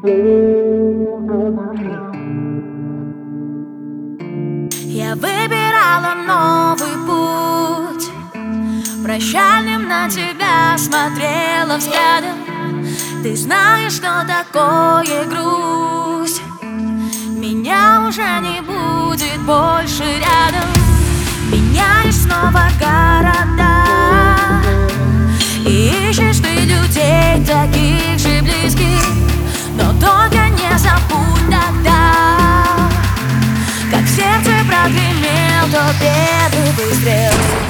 Я выбирала новый путь, прощальным на тебя смотрела взглядом. Ты знаешь, что такое грусть, меня уже не будет больше рядом. Меняешь снова города, и ищешь ты людей таких же близких, но только не забудь тогда, как в сердце прогремел тот первый выстрел.